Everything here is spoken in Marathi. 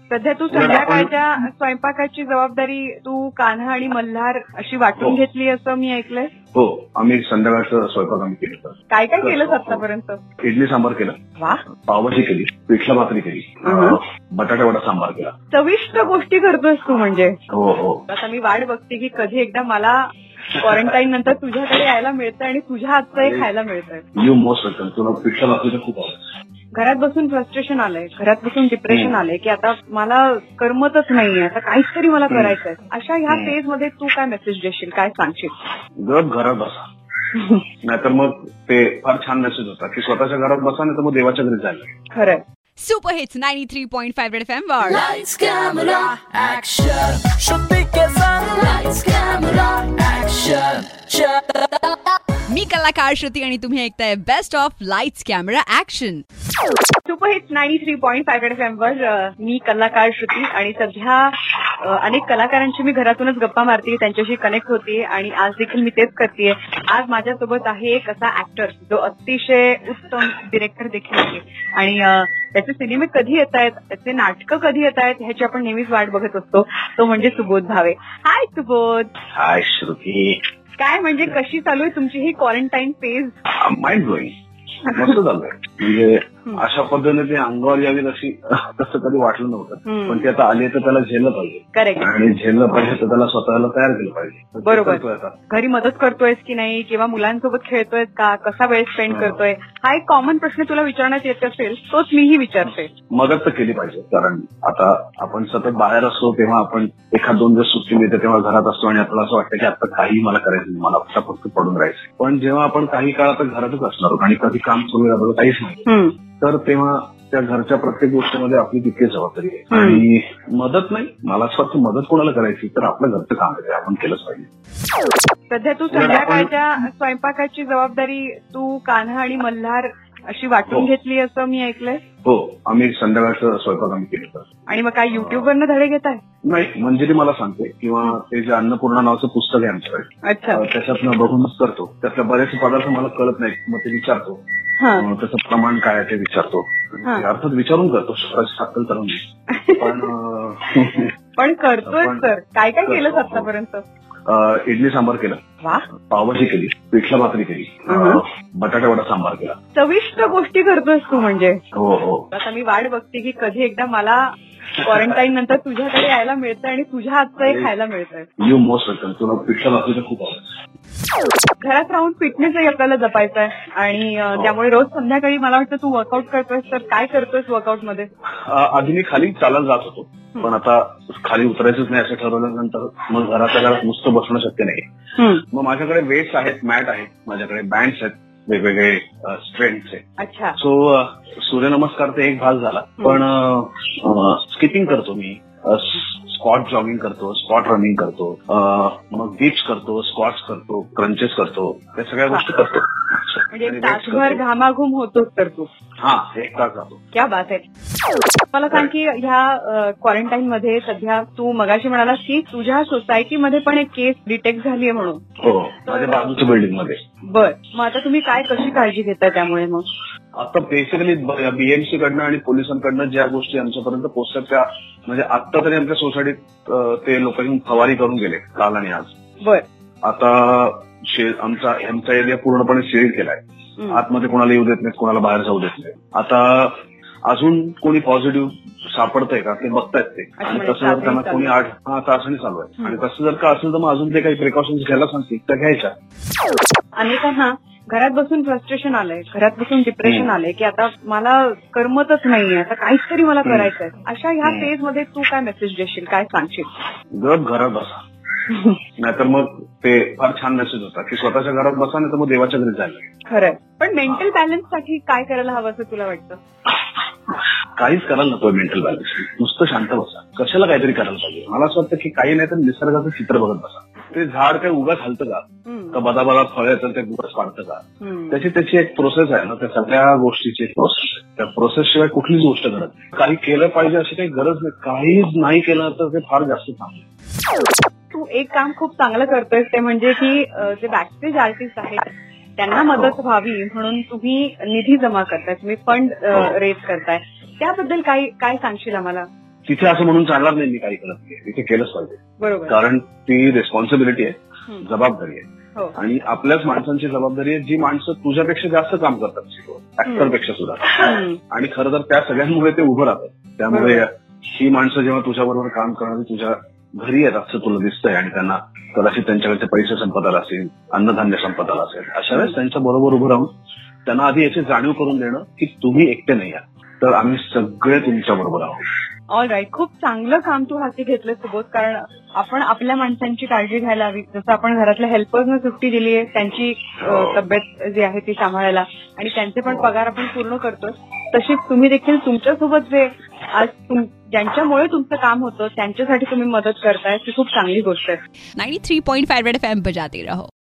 सध्या तू संध्याकाळच्या स्वयंपाकाची जबाबदारी तू कान्हा आणि मल्हार अशी वाटून घेतली असं मी ऐकलंय. हो, आम्ही संध्याकाळचं स्वयंपाक आम्ही केलं. काय काय केलं आतापर्यंत? इडली सांबार केलं, वा, पावभाजी केली, पिठला भाकरी केली, बटाटा वडा सांबार केला. चविष्ट गोष्टी करतोस तू म्हणजे. हो हो. आता मी वाट बघते की कधी एकदा मला क्वारंटाईन नंतर तुझ्याकडे यायला मिळतं आणि तुझ्या हातचं हे खायला मिळतंय. You most welcome. तुला पिठला भाकरीचं खूप आवडतं. घरात बसून फ्रस्ट्रेशन आलंय, घरात बसून डिप्रेशन आलंय की आता मला करमतच नाहीये, आता काहीतरी मला करायचंय. अशा ह्या फेज मध्ये तू काय मेसेज देशील, काय सांगशील? गप घरात बसा. नाहीतर मग ते फार छान मेसेज होता की स्वतःच्या घरात बसा, नाही तर मग देवाच्या घरी जायला. खरंय. सुपर हिट्स 93.5 रेड एफएम वर लाइट्स कॅमेरा ऍक्शन, श्रुती के संग लाइट्स कॅमेरा ऍक्शन. मी कलाकार श्रुती आणि तुम्ही ऐकताय best of lights camera action. Super hits 93.5 red FM वर मी कलाकार श्रुती आणि सध्या अनेक कलाकारांची मी घरातूनच गप्पा मारते, त्यांच्याशी कनेक्ट होते आणि आज देखील मी तेच करते. आज माझ्यासोबत आहे एक असा ऍक्टर जो अतिशय उत्तम डिरेक्टर देखील आहे आणि त्याचे सिनेमे कधी येत आहेत, त्याचे नाटकं कधी येत आहेत ह्याची आपण नेहमीच वाट बघत असतो. तो म्हणजे सुबोध भावे. हाय सुबोध. हाय श्रुती. काय म्हणजे कशी चालू आहे तुमची ही क्वारंटाईन फेज? Mind blowing. मस्त चाललंय. म्हणजे अशा पद्धतीने ते अंगावर यावी तशी तसं कधी वाटलं नव्हतं, पण ते आता आले तर त्याला झेललं पाहिजे. करेक्ट. आणि झेललं पाहिजे तर त्याला स्वतःला तयार केलं पाहिजे. बरोबर. घरी मदत करतोयस की नाही किंवा मुलांसोबत खेळतोयस का, कसा वेळ स्पेंड करतोय, हा एक कॉमन प्रश्न तुला विचारण्यात येत असेल, तोच मीही विचारते. मदत तर केली पाहिजे, कारण आता आपण सतत बाहेर असतो तेव्हा आपण एखाद दोन दिवस सुट्टी मिळते तेव्हा घरात असतो आणि आपल्याला असं वाटतं की आता काही मला करायचं नाही, मला आता फक्त पडून राहायचं. पण जेव्हा आपण काही काळ आता घरातच असणार आहोत आणि कधी काम सुरू आहे काहीच नाही, तर तेव्हा त्या घरच्या प्रत्येक गोष्टीमध्ये आपली तितकी जबाबदारी आहे. आणि मदत नाही, मला असं वाटतं मदत कोणाला करायची तर आपलं घरचं काम आहे, आपण केलंच पाहिजे. सध्या तू संध्याकाळच्या स्वयंपाकाची जबाबदारी तू कान्हा आणि मल्हार अशी वाटून घेतली असं मी ऐकलंय. हो, आम्ही संध्याकाळचं स्वयंपाक आम्ही केलं. आणि मग काय युट्यूबवरनं धडे घेताय? नाही, मंजिरी मला सांगते किंवा ते जे अन्नपूर्णा नावाचं पुस्तक आहे आमच्याकडे, अच्छा, त्याच्यातनं बघूनच करतो. त्यातल्या बरेचसे पदार्थ मला कळत नाही, मग ते विचारतो. त्याचं प्रमाण काय आहे ते विचारतो. अर्थात विचारून करतो, स्वतःची साखल करून. पण करतोय सर. काय काय केलं आतापर्यंत? इडली सांबार केलं, पावभाजी केली, पिठला भाकरी केली, बटाटा वडा सांबार केला. चविष्ट गोष्टी करतोस तू म्हणजे. हो हो. आता मी वाट बघते की कधी एकदा मला क्वारंटाईन नंतर तुझ्याकडे यायला मिळतं आणि तुझ्या हातचं हे खायला मिळतंय. You most welcome. तुला पिठला भाकरीचं खूप आवडतं. घरात राहून फिटनेसही आपल्याला जपायचं आहे आणि त्यामुळे रोज संध्याकाळी मला वाटतं तू वर्कआउट करतोयस. तर काय करतोयस वर्कआउट मध्ये? आधी मी खाली चालत जात होतो, पण आता खाली उतरायचंच नाही असं ठरवल्यानंतर मग घराच्या घरात नुसतं बसणं शक्य नाही. मग माझ्याकडे वेट्स आहेत, मॅट आहेत, माझ्याकडे बँड्स आहेत, वेगवेगळे स्ट्रेंथचे. अच्छा. सो सूर्यनमस्कारचा एक भाग झाला, पण स्किपिंग करतो मी, स्क्वॉट जॉगिंग करतो, स्क्वॉट रनिंग करतो, मग डिप्स करतो, स्क्वॉट्स करतो, क्रंचेस करतो, त्या सगळ्या गोष्टी करतो. म्हणजे तासभर घामाघूम होतोच तर तू? हा, 1 तास जातो. क्या बात आहे. मला सांग की ह्या क्वारंटाईन मध्ये सध्या तू मगाशी म्हणालास की तुझ्या सोसायटीमध्ये पण एक केस डिटेक्ट झालीये म्हणून. हो, माझ्या बाजूच्या बिल्डिंग मध्ये. बर, मग आता तुम्ही काय कशी काळजी घेताय त्यामुळे? मग आता बेसिकली बीएमसी कडनं आणि पोलिसांकडनं ज्या गोष्टी आमच्यापर्यंत पोहोचतात त्या, म्हणजे आता तरी आमच्या सोसायटीत ते लोक येऊन फवारी करून गेले काल आणि आज. बर. आता आमचा एरिया पूर्णपणे सील केलाय. आतमध्ये कोणाला येऊ देत नाहीत, कोणाला बाहेर जाऊ देत नाही. आता अजून कोणी पॉझिटिव्ह सापडतंय का ते बघतायत ते, आणि तसं जर त्यांना कोणी 8 तासांनी चालू आहे आणि तसं जर का असेल तर मग अजून ते काही प्रिकॉशन्स घ्यायला सांगतील त्या घ्यायच्या. अनेकांना घरात बसून फ्रस्ट्रेशन आलंय, घरात बसून डिप्रेशन आलंय की आता मला करमतच नाहीये, आता काहीतरी मला करायचंय. अशा ह्या फेज मध्ये तू काय मेसेज देशील, काय सांगशील? गप घरात बसा. नाहीतर मग ते फार छान मेसेज होता की स्वतःच्या घरात बसा, नाही तर मग देवाच्या घरी जायला. खरंय. पण मेंटल बॅलन्स साठी काय करायला हवं असं तुला वाटतं? काहीच करायला नको मेंटल बॅलन्स. नुसतं शांत बसा. कशाला काहीतरी करायला पाहिजे. मला असं वाटतं की काही नाही तर निसर्गाचं चित्र बघत बसा. ते झाड काही उगाच हलतं का बदाबदा फळ येतं ते उगाच पाडतं का? त्याची एक प्रोसेस आहे ना, त्या सगळ्या गोष्टीची एक प्रोसेस आहे. त्या प्रोसेस शिवाय कुठलीच गोष्ट घडत नाही. काही केलं पाहिजे अशी काही गरज नाही. काहीच नाही केलं तर ते फार जास्त चांगलं. तू एक काम खूप चांगलं करतोय ते म्हणजे की जे बॅकस्टेज आर्टिस्ट आहेत त्यांना मदत व्हावी म्हणून तुम्ही निधी जमा करताय, तुम्ही फंड रेज करताय. त्याबद्दल काय सांगशील आम्हाला? तिथे असं म्हणून चालणार नाही मी काही करत नाही, तिथे केलंच पाहिजे. बरोबर. कारण ती रिस्पॉन्सिबिलिटी आहे, जबाबदारी आहे. हो. आणि आपल्याच माणसांची जबाबदारी आहे जी माणसं तुझ्यापेक्षा जास्त काम करतात, ऍक्टरपेक्षा सुद्धा. आणि खरं तर त्या सगळ्यांमुळे ते उभं राहतात. त्यामुळे ही माणसं जेव्हा तुझ्याबरोबर काम करणारी तुझ्या घरी येत असं तुला दिसतंय आणि त्यांना कदाचित त्यांच्याकडचे पैसे संपत आला असेल, अन्नधान्य संपत आला असेल, अशा वेळेस त्यांच्या बरोबर उभं राहून त्यांना आधी याची जाणीव करून देणं की तुम्ही एकटे नाही आहात, तर आम्ही सगळे तुमच्या बरोबर आहोत. All right. खूप चांगलं काम तू हाती घेतलं सुबोध, कारण आपण आपल्या माणसांची काळजी घ्यायला हवी. जसं आपण घरातल्या हेल्पर्सना सुट्टी दिली आहे त्यांची तब्येत जी आहे ती सांभाळायला, आणि त्यांचे पण पगार आपण पूर्ण करतो, तशीच तुम्ही देखील तुमच्यासोबत जे आज ज्यांच्यामुळे तुमचं काम होतं त्यांच्यासाठी तुम्ही मदत करताय, ती खूप चांगली गोष्ट आहे. 93.5 रेड एफएम बजाते रहो.